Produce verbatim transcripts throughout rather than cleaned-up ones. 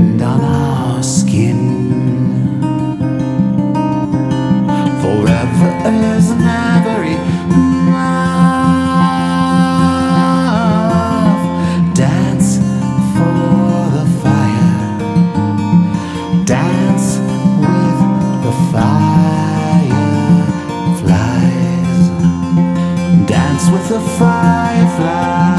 wind on our skin. Forever is never enough. Dance for the fire. Dance with the fireflies. Dance with the fireflies.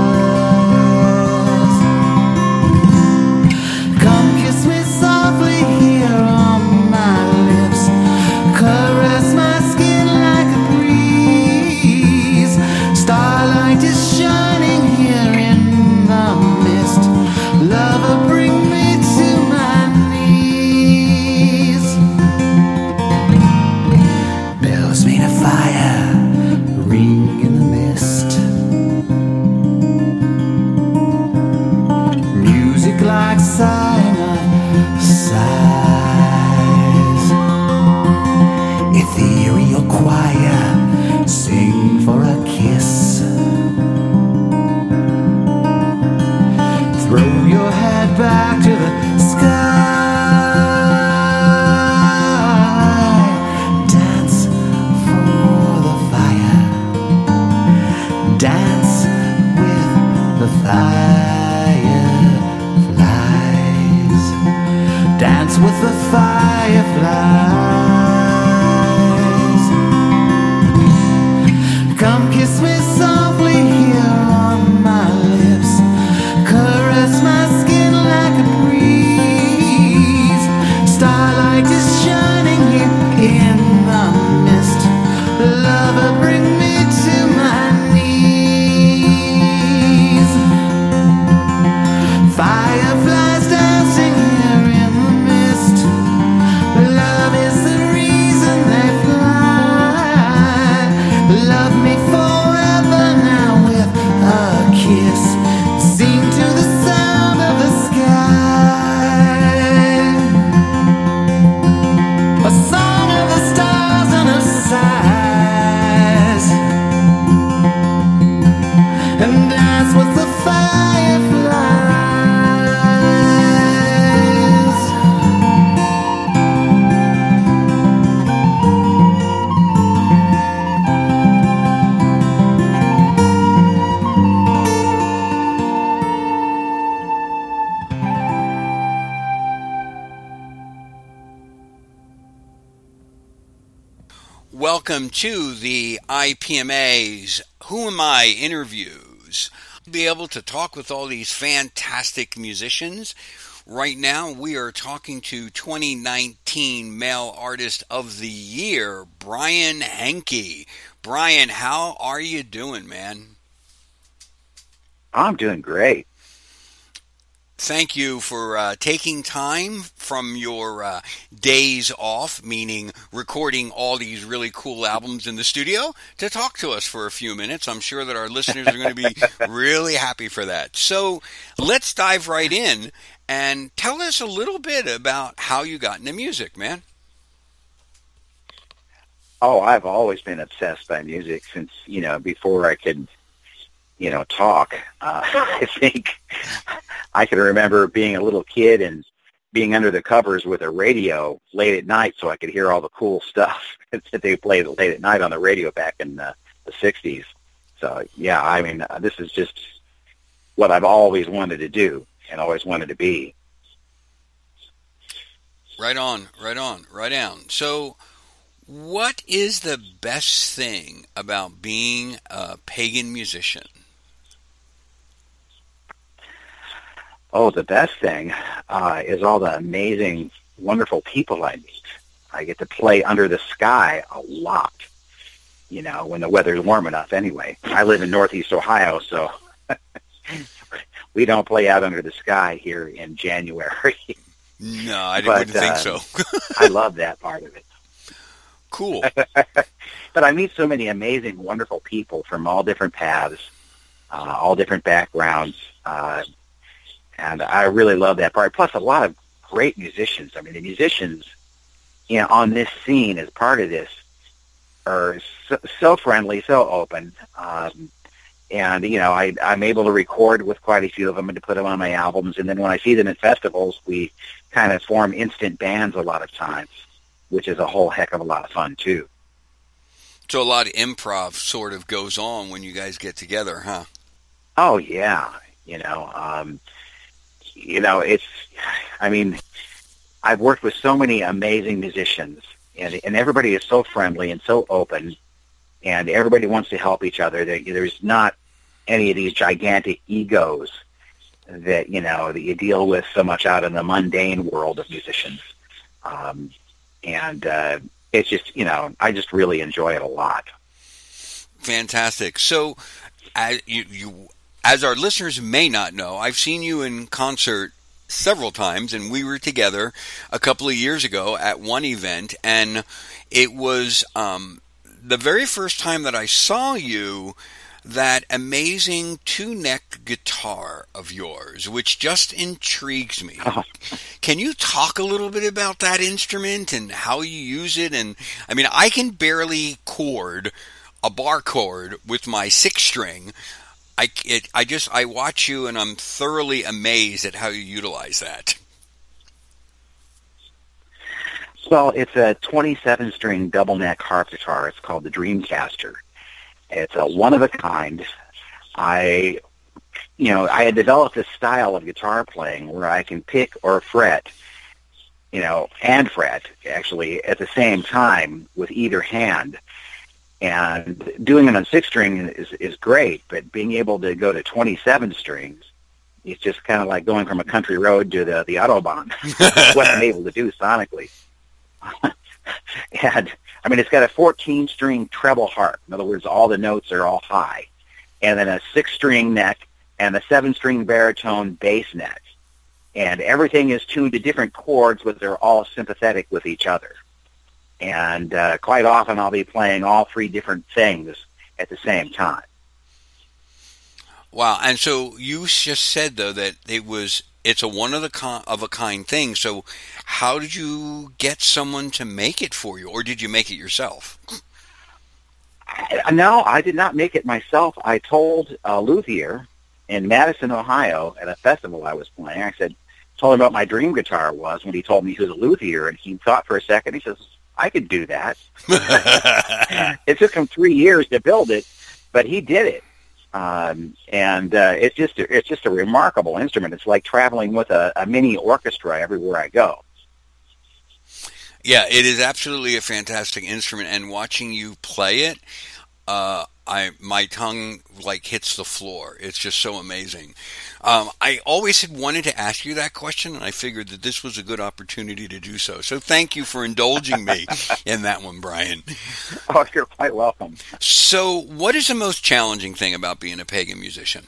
Come kiss me softly here on my lips. Caress my skin like a breeze. Starlight is shining here in the mist. Lover, bring me to my knees. Bells made of fire ring in the mist. Music like sighing of sighs. Ethereal choir sing for a kiss. Throw your head back to the sky. Dance for the fire. Dance with the fireflies. Dance with the fireflies. Come kiss me softly here on my lips. Caress my skin like a breeze. Starlight is shining here in the mist. Lover, bring me to my knees. Fireflies dancing here in the mist. Love is the reason they fly. Love me forever now with a kiss. Sing to the sound of the sky. A song of the stars and of sighs. And dance with the fireflies. Welcome to the I P M A's Who Am I interviews. Be able to talk with all these fantastic musicians. Right now we are talking to twenty nineteen Male Artist of the Year, Brian Henke. Brian, how are you doing, man? I'm doing great. Thank you for uh, taking time from your uh, days off, meaning recording all these really cool albums in the studio, to talk to us for a few minutes. I'm sure that our listeners are going to be really happy for that. So let's dive right in and tell us a little bit about how you got into music, man. Oh, I've always been obsessed by music since, you know, before I could, you know, talk. Uh, I think I can remember being a little kid and being under the covers with a radio late at night so I could hear all the cool stuff that they played late at night on the radio back in the, the sixties. So, yeah, I mean, uh, this is just what I've always wanted to do and always wanted to be. Right on, right on, right on. So what is the best thing about being a pagan musician? Oh, the best thing uh, is all the amazing, wonderful people I meet. I get to play under the sky a lot, you know, when the weather's warm enough anyway. I live in Northeast Ohio, so we don't play out under the sky here in January. No, I but, wouldn't think uh, so. I love that part of it. Cool. But I meet so many amazing, wonderful people from all different paths, uh, all different backgrounds, uh, and I really love that part. Plus, a lot of great musicians. I mean, the musicians, you know, on this scene as part of this are so, so friendly, so open. Um, and you know, I, I'm able to record with quite a few of them and to put them on my albums. And then when I see them at festivals, we kind of form instant bands a lot of times, which is a whole heck of a lot of fun too. So a lot of improv sort of goes on when you guys get together, huh? Oh yeah, you know, um, you know, it's. I mean, I've worked with so many amazing musicians, and and everybody is so friendly and so open, and everybody wants to help each other. There, there's not any of these gigantic egos that you know that you deal with so much out in the mundane world of musicians, um, and. Uh, It's just, you know, I just really enjoy it a lot. Fantastic. So, as you, you, as our listeners may not know, I've seen you in concert several times, and we were together a couple of years ago at one event, and it was um, the very first time that I saw you, that amazing two-neck guitar of yours, which just intrigues me. Oh. Can you talk a little bit about that instrument and how you use it? And I mean, I can barely chord a bar chord with my six string. I, it, I just, I watch you and I'm thoroughly amazed at how you utilize that. Well, it's a twenty-seven string double neck harp guitar. It's called the Dreamcaster. It's a one of a kind. I, you know, I had developed a style of guitar playing where I can pick or fret, you know, and fret actually at the same time with either hand. And doing it on six string is is great, but being able to go to twenty-seven strings, it's just kind of like going from a country road to the the Autobahn. That's what I'm able to do sonically. And I mean, it's got a fourteen string treble harp. In other words, all the notes are all high. And then a six string neck and a seven string baritone bass neck. And everything is tuned to different chords, but they're all sympathetic with each other. And uh, quite often I'll be playing all three different things at the same time. Wow. And so you just said, though, that it was it's a one of the con- of a kind thing. So how did you get someone to make it for you, or did you make it yourself? I, no, I did not make it myself. I told a luthier in Madison, Ohio, at a festival I was playing. I said, told him what my dream guitar was when he told me he was a luthier, and he thought for a second. He says, I could do that. It took him three years to build it, but he did it. Um, and uh, it's just a, it's just a remarkable instrument. It's like traveling with a, a mini orchestra everywhere I go. Yeah, it is absolutely a fantastic instrument, and watching you play it, uh, I my tongue like hits the floor. It's just so amazing. Um, I always had wanted to ask you that question, and I figured that this was a good opportunity to do so. So thank you for indulging me in that one, Brian. Oh, you're quite welcome. So what is the most challenging thing about being a pagan musician?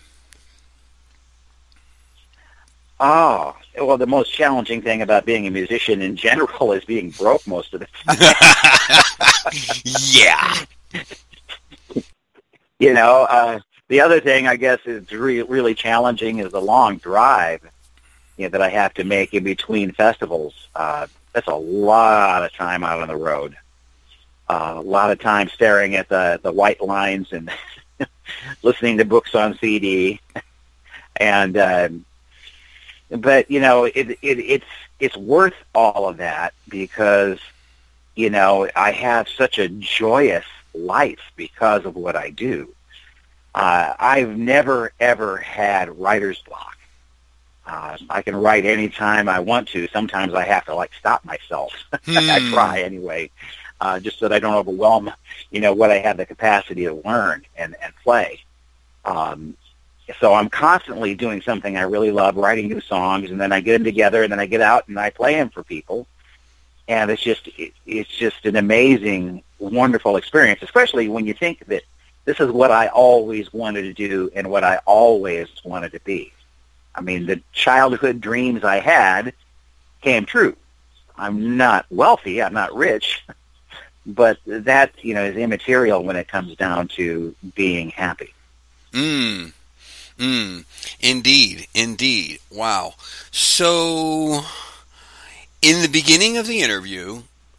Oh, well, the most challenging thing about being a musician in general is being broke most of the time. Yeah. You know, uh, the other thing I guess is re- really challenging is the long drive, you know, that I have to make in between festivals. Uh, that's a lot of time out on the road. Uh, a lot of time staring at the, the white lines and listening to books on C D. And, uh, but, you know, it, it, it's, it's worth all of that because, you know, I have such a joyous life because of what I do. Uh, I've never, ever had writer's block. Uh, I can write anytime I want to. Sometimes I have to, like, stop myself. Hmm. I try anyway, uh, just so that I don't overwhelm, you know, what I have the capacity to learn and, and play. Um, so I'm constantly doing something I really love, writing new songs, and then I get them together, and then I get out and I play them for people. And it's just, it, it's just an amazing, wonderful experience, especially when you think that this is what I always wanted to do and what I always wanted to be. I mean, the childhood dreams I had came true. I'm not wealthy, I'm not rich, but that, you know, is immaterial when it comes down to being happy. Mm. Mm. Indeed, indeed. Wow. So, in the beginning of the interview,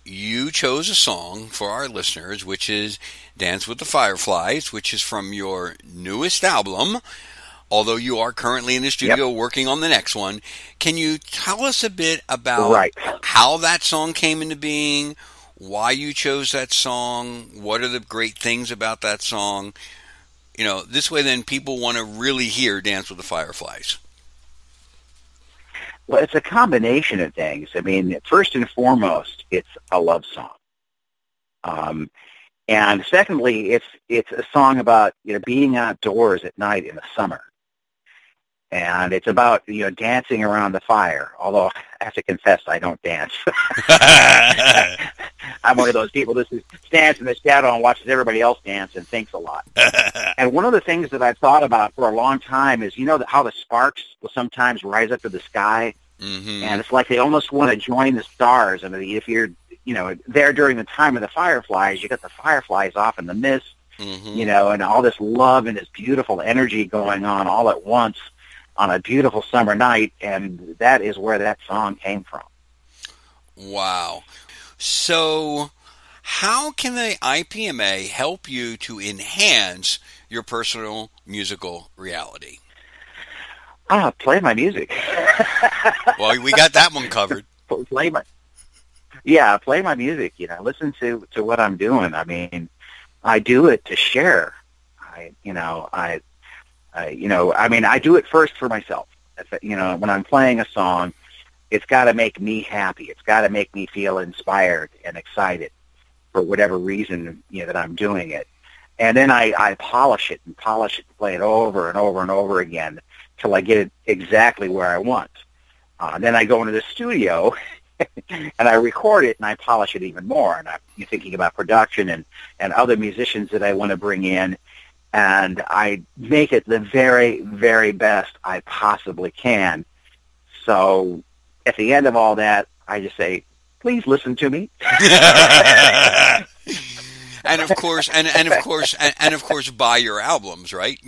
you chose a song for our listeners, which is Dance with the Fireflies, which is from your newest album, although you are currently in the studio yep. working on the next one. Can you tell us a bit about right. how that song came into being, why you chose that song, what are the great things about that song? You know, this way then people want to really hear Dance with the Fireflies. Well, it's a combination of things. I mean, first and foremost, it's a love song. Um, and secondly, it's it's a song about, you know, being outdoors at night in the summer. And it's about, you know, dancing around the fire, although I have to confess I don't dance. I'm one of those people that stands in the shadow and watches everybody else dance and thinks a lot. And one of the things that I've thought about for a long time is, you know, how the sparks will sometimes rise up to the sky, mm-hmm. and it's like they almost want to join the stars. I mean, if you're, you know, there during the time of the fireflies, you got the fireflies off in the mist, mm-hmm. you know, and all this love and this beautiful energy going on all at once on a beautiful summer night, and that is where that song came from. Wow. So how can the I P M A help you to enhance your personal musical reality? Ah, play my music. Well, we got that one covered. Play my, yeah, play my music. You know, listen to, to what I'm doing. I mean, I do it to share. I, you know, I, I, you know, I mean, I do it first for myself. If, you know, when I'm playing a song, it's got to make me happy. It's got to make me feel inspired and excited for whatever reason, you know, that I'm doing it. And then I, I polish it and polish it and play it over and over and over again till I get it exactly where I want. Uh, then I go into the studio and I record it and I polish it even more. And I'm thinking about production and, and other musicians that I want to bring in. And I make it the very, very best I possibly can. So at the end of all that, I just say, please listen to me. And of course, and, and of course, and, and of course, buy your albums, right?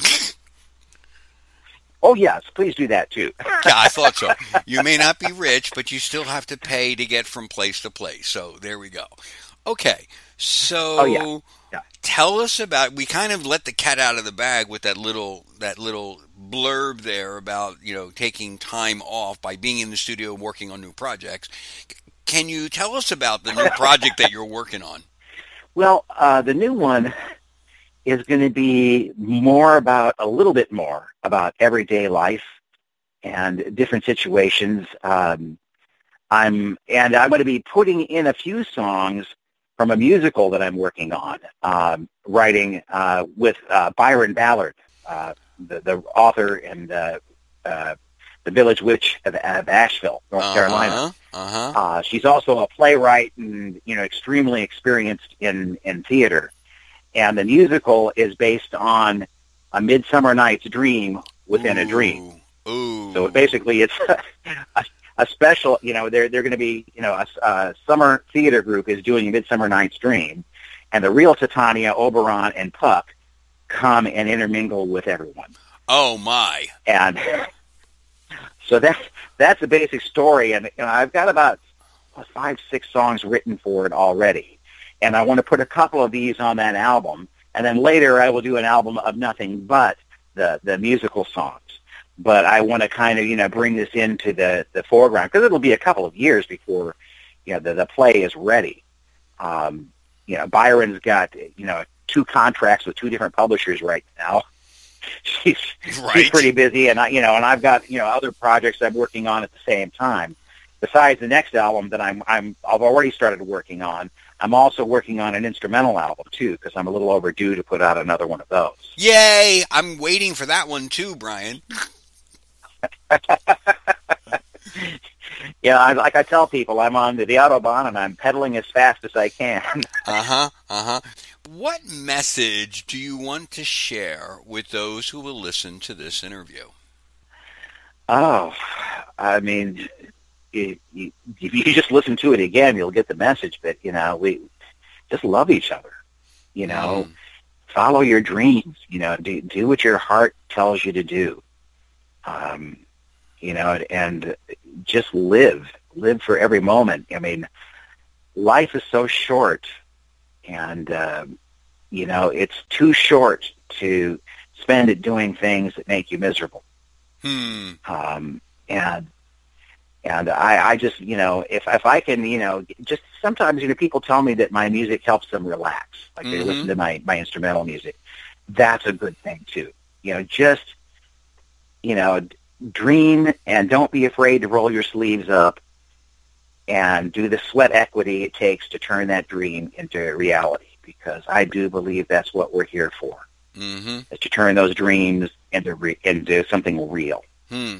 Oh, yes, please do that, too. Yeah, I thought so. You may not be rich, but you still have to pay to get from place to place. So there we go. Okay, so... Oh, yeah. Yeah. Tell us about, we kind of let the cat out of the bag with that little that little blurb there about, you know, taking time off by being in the studio working on new projects. Can you tell us about the new project that you're working on? Well, uh, the new one is going to be more about, a little bit more about everyday life and different situations. Um, I'm and I'm going to be putting in a few songs from a musical that I'm working on, um, writing uh, with uh, Byron Ballard, uh, the, the author and uh, uh, the Village Witch of, of Asheville, North uh-huh, Carolina. Uh-huh. Uh, she's also a playwright and, you know, extremely experienced in, in theater. And the musical is based on A Midsummer Night's Dream within Ooh. a dream. Ooh. So basically, it's a, a special. You know, they're they're going to be, you know, a, a summer theater group is doing Midsummer Night's Dream, and the real Titania, Oberon, and Puck come and intermingle with everyone. Oh my! And so that's that's the basic story. And you know, I've got about five, six songs written for it already, and I want to put a couple of these on that album. And then later, I will do an album of nothing but the the musical songs. But I want to kind of, you know, bring this into the, the foreground because it'll be a couple of years before, you know, the, the play is ready. Um, you know, Byron's got, you know, two contracts with two different publishers right now. She's, right. she's pretty busy, and I, you know, and I've got, you know, other projects I'm working on at the same time. Besides the next album that I'm, I'm, I've already started working on, I'm also working on an instrumental album too because I'm a little overdue to put out another one of those. Yay! I'm waiting for that one too, Brian. Yeah, I, like I tell people, I'm on the, the Autobahn and I'm pedaling as fast as I can. uh-huh, uh-huh. What message do you want to share with those who will listen to this interview? Oh, I mean, if you, if you just listen to it again, you'll get the message that, you know, we just love each other, you know, mm. follow your dreams, you know, do, do what your heart tells you to do. Um, you know, and just live, live for every moment. I mean, life is so short, and uh, you know, it's too short to spend it doing things that make you miserable. Hmm. Um, and and I, I just, you know, if if I can, you know, just sometimes, you know, people tell me that my music helps them relax, like they Mm-hmm. listen to my my instrumental music. That's a good thing too. You know, just, you know, dream and don't be afraid to roll your sleeves up and do the sweat equity it takes to turn that dream into reality, because I do believe that's what we're here for, Mm-hmm. is to turn those dreams into re- into something real. Hmm.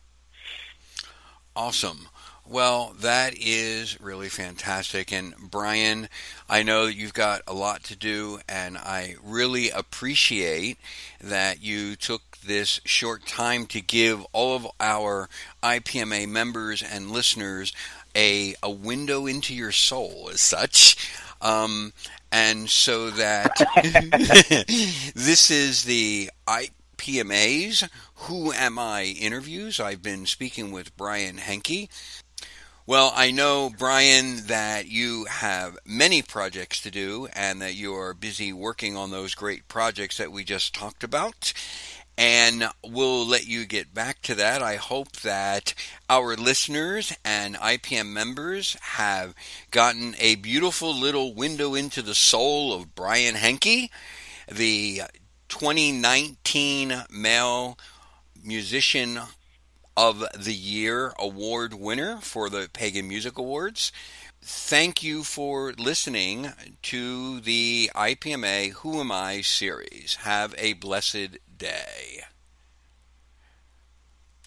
Awesome. Well, that is really fantastic. And Brian, I know that you've got a lot to do, and I really appreciate that you took this short time to give all of our I P M A members and listeners a, a window into your soul as such. Um, and so that this is the I P M A's Who Am I interviews. I've been speaking with Brian Henke. Well, I know, Brian, that you have many projects to do and that you are busy working on those great projects that we just talked about. And we'll let you get back to that. I hope that our listeners and I P M members have gotten a beautiful little window into the soul of Brian Henke, the twenty nineteen Male Musician of the Year award winner for the Pagan Music Awards. Thank you for listening to the I P M A Who Am I series. Have a blessed day.